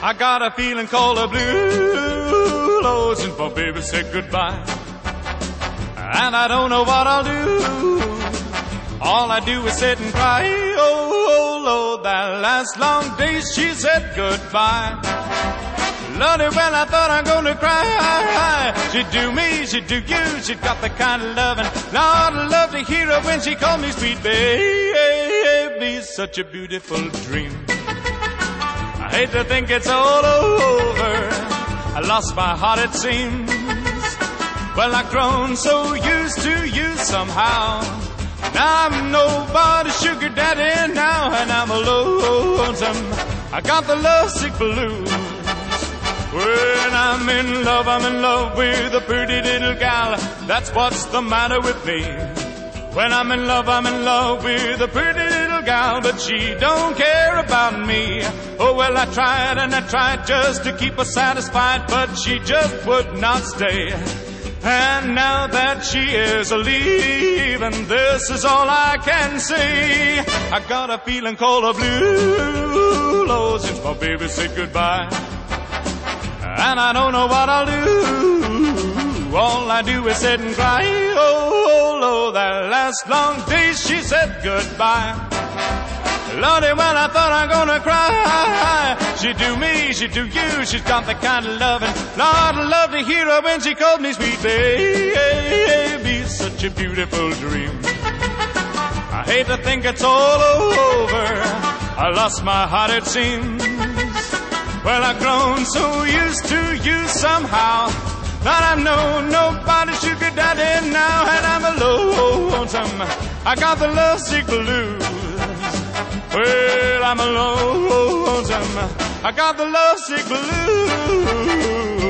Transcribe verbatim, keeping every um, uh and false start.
I got a feeling called a blue, Lord, since my baby said goodbye. And I don't know what I'll do. All I do is sit and cry. Oh, oh Lord, that last long day she said goodbye. Lordy, well, I thought I'm gonna cry. She'd do me, she'd do you, she'd got the kind of loving. Lord, I love to hear her when she called me sweet baby. Such a beautiful dream. I hate to think it's all over. I lost my heart, it seems. Well, I've grown so used to you somehow. Now I'm nobody's sugar daddy now, and I'm lonesome. I got the lovesick blues. When I'm in love, I'm in love with a pretty little gal. That's what's the matter with me. When I'm in love, I'm in love with a pretty little gal, but she don't care about me. Oh, well, I tried and I tried just to keep her satisfied, but she just would not stay. And now that she is leaving, this is all I can say. I got a feeling called a blue, Lord, since my baby said goodbye. And I don't know what I'll do. All I do is sit and cry. Oh, Lord, that last long day she said goodbye. Lordy, well, I thought I'm gonna cry. She'd do me, she'd do you, she's got the kind of loving. Lord, I love to hear her when she called me sweet baby. Such a beautiful dream. I hate to think it's all over. I lost my heart, it seems. Well, I've grown so used to you somehow that I know nobody's sugar daddy now, and I'm alone lonesome. I got the lovesick blues. Well, I'm alone lonesome. I got the lovesick blues.